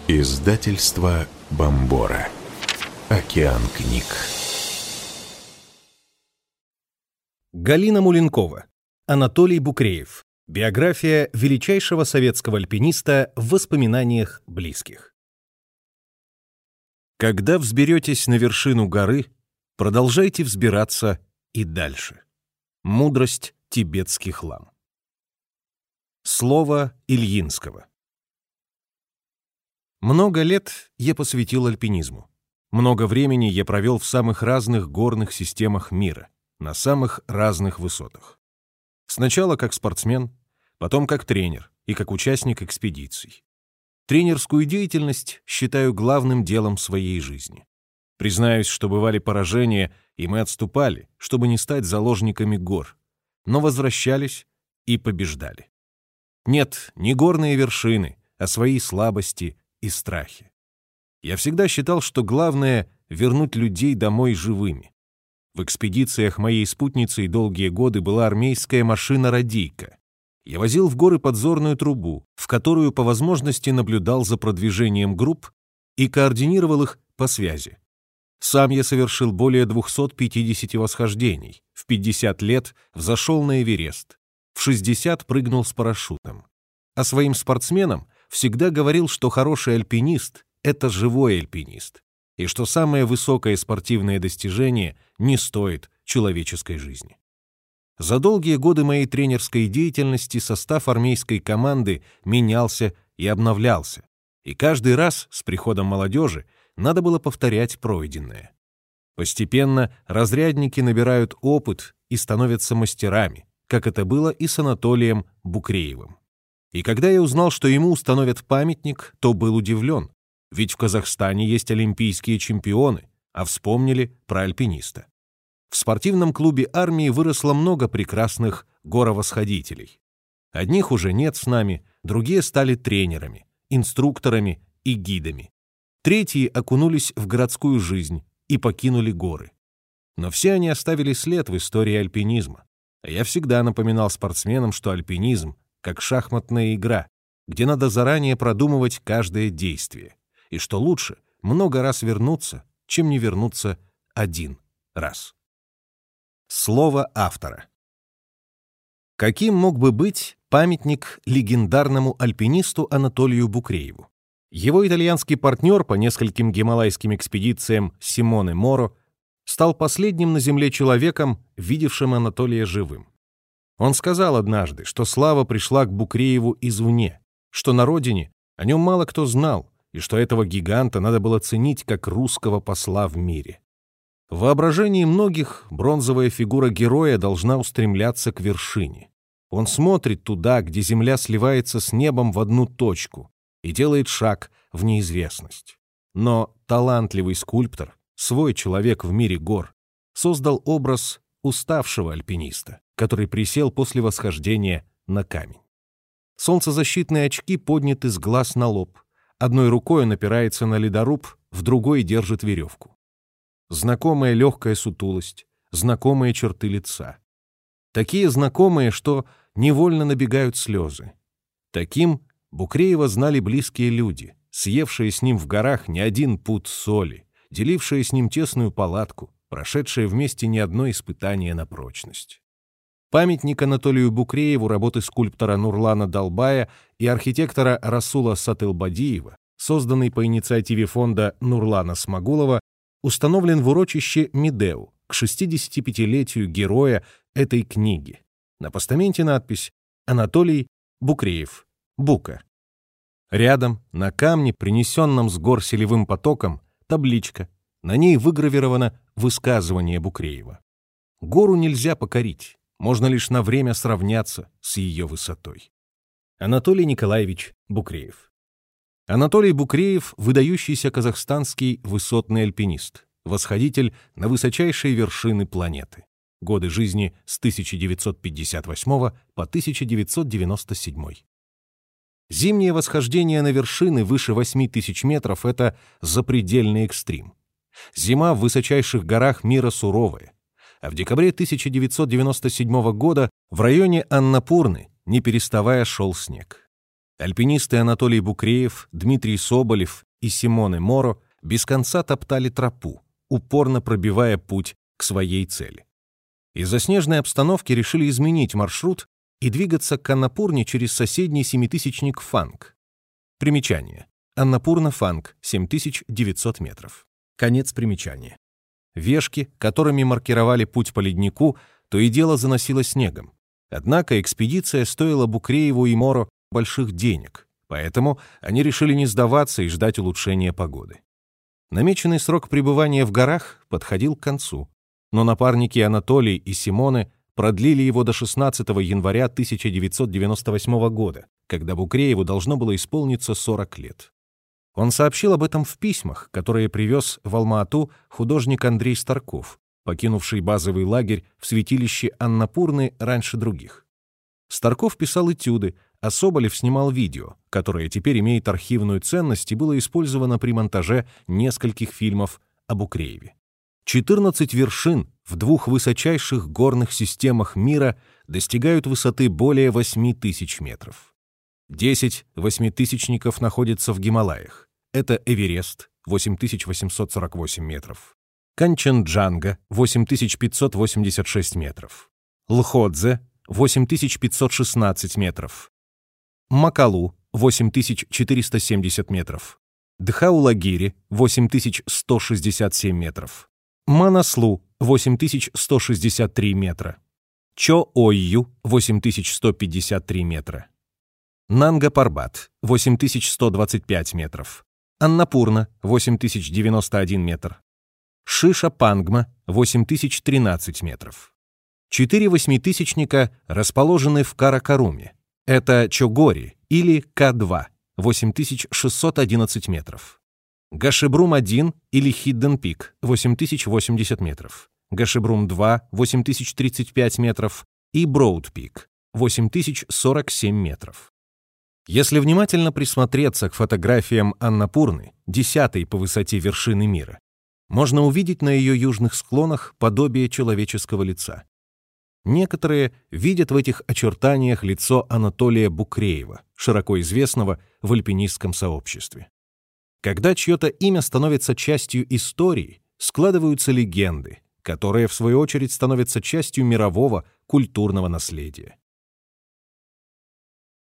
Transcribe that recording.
Издательство Бомбора. Океан книг. Галина Муленкова. Анатолий Букреев. Биография величайшего советского альпиниста в воспоминаниях близких. Когда взберетесь на вершину горы, продолжайте взбираться и дальше. Мудрость тибетских лам. Слово Ильинского. Много лет я посвятил альпинизму. Много времени я провел в самых разных горных системах мира, на самых разных высотах. Сначала как спортсмен, потом как тренер и как участник экспедиций. Тренерскую деятельность считаю главным делом своей жизни. Признаюсь, что бывали поражения, и мы отступали, чтобы не стать заложниками гор, но возвращались и побеждали. Нет, не горные вершины, а свои слабости и страхи. Я всегда считал, что главное — вернуть людей домой живыми. В экспедициях моей спутницей долгие годы была армейская машина-радийка. Я возил в горы подзорную трубу, в которую по возможности наблюдал за продвижением групп и координировал их по связи. Сам я совершил более 250 восхождений, в 50 лет взошел на Эверест, в 60 прыгнул с парашютом. А своим спортсменам всегда говорил, что хороший альпинист — это живой альпинист, и что самое высокое спортивное достижение не стоит человеческой жизни. За долгие годы моей тренерской деятельности состав армейской команды менялся и обновлялся, и каждый раз с приходом молодежи надо было повторять пройденное. Постепенно разрядники набирают опыт и становятся мастерами, как это было и с Анатолием Букреевым. И когда я узнал, что ему установят памятник, то был удивлен, ведь в Казахстане есть олимпийские чемпионы, а вспомнили про альпиниста. В спортивном клубе армии выросло много прекрасных горовосходителей. Одних уже нет с нами, другие стали тренерами, инструкторами и гидами. Третьи окунулись в городскую жизнь и покинули горы. Но все они оставили след в истории альпинизма. А я всегда напоминал спортсменам, что альпинизм как шахматная игра, где надо заранее продумывать каждое действие, и что лучше много раз вернуться, чем не вернуться один раз. Слово автора. Каким мог бы быть памятник легендарному альпинисту Анатолию Букрееву? Его итальянский партнер по нескольким гималайским экспедициям Симоне Моро стал последним на Земле человеком, видевшим Анатолия живым. Он сказал однажды, что слава пришла к Букрееву извне, что на родине о нем мало кто знал, и что этого гиганта надо было ценить как русского посла в мире. В воображении многих бронзовая фигура героя должна устремляться к вершине. Он смотрит туда, где земля сливается с небом в одну точку, и делает шаг в неизвестность. Но талантливый скульптор, свой человек в мире гор, создал образ уставшего альпиниста, который присел после восхождения на камень. Солнцезащитные очки подняты с глаз на лоб. Одной рукой он опирается на ледоруб, в другой держит веревку. Знакомая легкая сутулость, знакомые черты лица. Такие знакомые, что невольно набегают слезы. Таким Букреева знали близкие люди, съевшие с ним в горах не один пуд соли, делившие с ним тесную палатку, прошедшие вместе не одно испытание на прочность. Памятник Анатолию Букрееву работы скульптора Нурлана Далбая и архитектора Расула Сатылбадиева, созданный по инициативе фонда Нурлана Смагулова, установлен в урочище Медеу к 65-летию героя этой книги. На постаменте надпись «Анатолий Букреев. Бука». Рядом, на камне, принесенном с гор селевым потоком, табличка. На ней выгравировано высказывание Букреева. Гору нельзя покорить, можно лишь на время сравняться с ее высотой. Анатолий Николаевич Букреев. Анатолий Букреев — выдающийся казахстанский высотный альпинист, восходитель на высочайшие вершины планеты. Годы жизни с 1958 по 1997. Зимнее восхождение на вершины выше 8000 метров — это запредельный экстрим. Зима в высочайших горах мира суровая, а в декабре 1997 года в районе Аннапурны, не переставая, шел снег. Альпинисты Анатолий Букреев, Дмитрий Соболев и Симоне Моро без конца топтали тропу, упорно пробивая путь к своей цели. Из-за снежной обстановки решили изменить маршрут и двигаться к Аннапурне через соседний семитысячник Фанг. Примечание. Аннапурна-Фанг, 7900 метров. Конец примечания. Вешки, которыми маркировали путь по леднику, то и дело заносило снегом. Однако экспедиция стоила Букрееву и Моро больших денег, поэтому они решили не сдаваться и ждать улучшения погоды. Намеченный срок пребывания в горах подходил к концу, но напарники Анатолий и Симоне продлили его до 16 января 1998 года, когда Букрееву должно было исполниться 40 лет. Он сообщил об этом в письмах, которые привез в Алма-Ату художник Андрей Старков, покинувший базовый лагерь в святилище Аннапурны раньше других. Старков писал этюды, а Соболев снимал видео, которое теперь имеет архивную ценность и было использовано при монтаже нескольких фильмов о Букрееве. 14 вершин в 2 высочайших горных системах мира достигают высоты более 8000 метров. 10 восьмитысячников находятся в Гималаях. Это Эверест, 8848 метров, Канченджанга, 8586 метров, Лхотзе, 8516 метров, Макалу, 8470 метров, Дхаулагири, 8167 метров, Манаслу, 8163 метра, Чо-Ойю, 8153 метра, Нанга-Парбат, 8125 метров, Аннапурна, 8091 метр, Шиша-Пангма, 8013 метров. 4 восьмитысячника расположены в Каракаруме. Это Чогори или К2, 8611 метров. Гашебрум-1 или Хидден-Пик, 8080 метров. Гашебрум-2, 8035 метров. И Броуд-Пик, 8047 метров. Если внимательно присмотреться к фотографиям Аннапурны, 10-й по высоте вершины мира, можно увидеть на ее южных склонах подобие человеческого лица. Некоторые видят в этих очертаниях лицо Анатолия Букреева, широко известного в альпинистском сообществе. Когда чье-то имя становится частью истории, складываются легенды, которые, в свою очередь, становятся частью мирового культурного наследия.